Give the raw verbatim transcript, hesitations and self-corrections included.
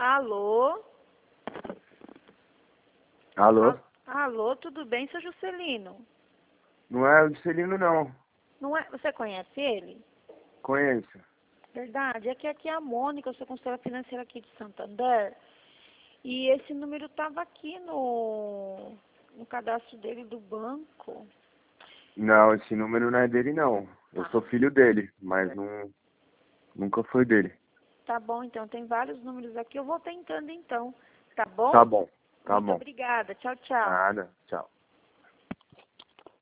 Alô? Alô? A- Alô, tudo bem, seu Juscelino? Não é o Juscelino, não. Não é? Você conhece ele? Conheço. Verdade, é que aqui é a Mônica, eu sou consultora financeira aqui de Santander. E esse número estava aqui no, no cadastro dele do banco. Não, esse número não é dele, não. Eu Tá. sou filho dele, mas não, nunca foi dele. Tá bom, então, tem vários números aqui. Eu vou tentando então, tá bom? Tá bom, tá Muito bom. obrigada. Tchau, tchau. Nada, tchau.